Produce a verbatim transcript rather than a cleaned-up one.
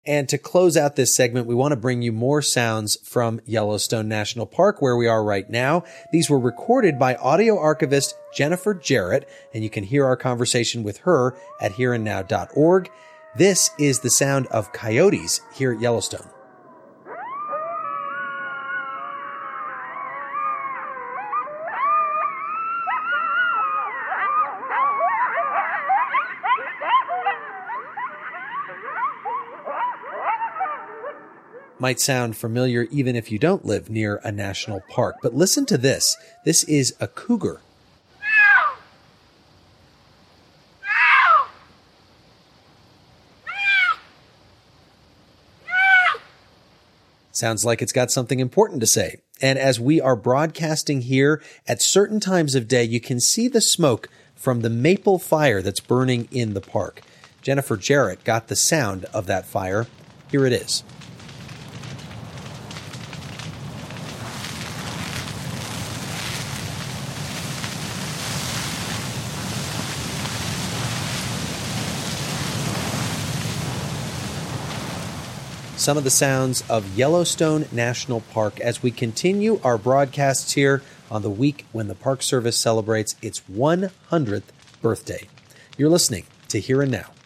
And to close out this segment, we want to bring you more sounds from Yellowstone National Park, where we are right now. These were recorded by audio archivist Jennifer Jarrett, and you can hear our conversation with her at here and now dot org. This is the sound of coyotes here at Yellowstone. Might sound familiar even if you don't live near a national park. But listen to this. This is a cougar. Sounds like it's got something important to say. And as we are broadcasting here, at certain times of day, you can see the smoke from the maple fire that's burning in the park. Jennifer Jarrett got the sound of that fire. Here it is. Some of the sounds of Yellowstone National Park as we continue our broadcasts here on the week when the Park Service celebrates its one hundredth birthday. You're listening to Here and Now.